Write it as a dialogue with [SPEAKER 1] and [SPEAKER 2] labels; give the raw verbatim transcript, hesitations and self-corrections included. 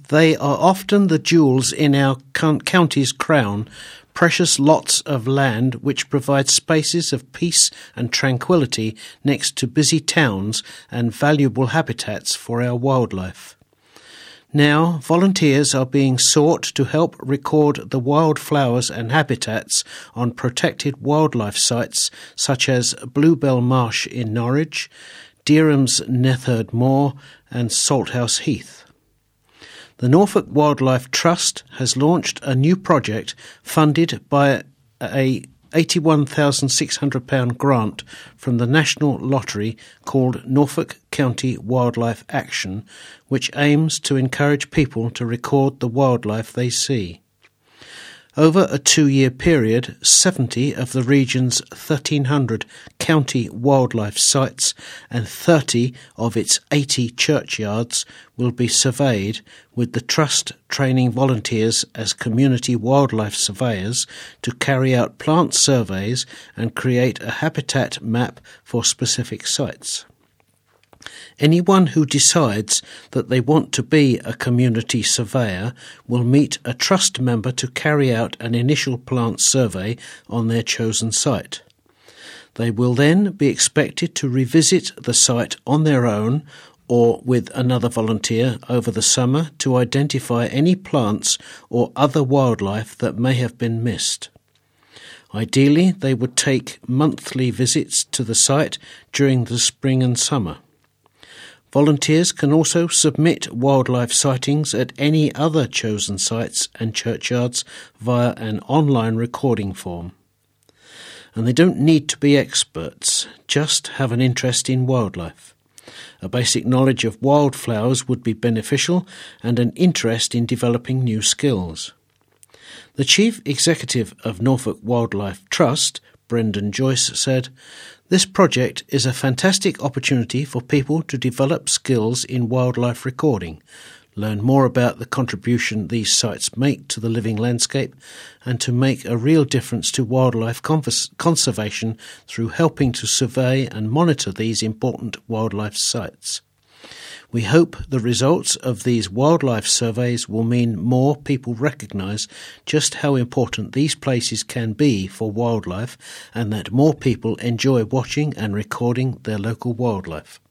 [SPEAKER 1] They are often the jewels in our county's crown, precious lots of land which provide spaces of peace and tranquility next to busy towns and valuable habitats for our wildlife. Now, volunteers are being sought to help record the wildflowers and habitats on protected wildlife sites such as Bluebell Marsh in Norwich, Derham's Netherd Moor and Salthouse Heath. The Norfolk Wildlife Trust has launched a new project funded by a eighty-one thousand six hundred pounds grant from the National Lottery called Norfolk County Wildlife Action, which aims to encourage people to record the wildlife they see. Over a two-year period, seventy of the region's thirteen hundred county wildlife sites and thirty of its eighty churchyards will be surveyed, with the Trust training volunteers as community wildlife surveyors to carry out plant surveys and create a habitat map for specific sites. Anyone who decides that they want to be a community surveyor will meet a trust member to carry out an initial plant survey on their chosen site. They will then be expected to revisit the site on their own or with another volunteer over the summer to identify any plants or other wildlife that may have been missed. Ideally, they would take monthly visits to the site during the spring and summer. Volunteers can also submit wildlife sightings at any other chosen sites and churchyards via an online recording form. And they don't need to be experts, just have an interest in wildlife. A basic knowledge of wildflowers would be beneficial and an interest in developing new skills. The Chief Executive of Norfolk Wildlife Trust, Brendan Joyce, said, "This project is a fantastic opportunity for people to develop skills in wildlife recording, learn more about the contribution these sites make to the living landscape, and to make a real difference to wildlife convers- conservation through helping to survey and monitor these important wildlife sites. We hope the results of these wildlife surveys will mean more people recognise just how important these places can be for wildlife and that more people enjoy watching and recording their local wildlife."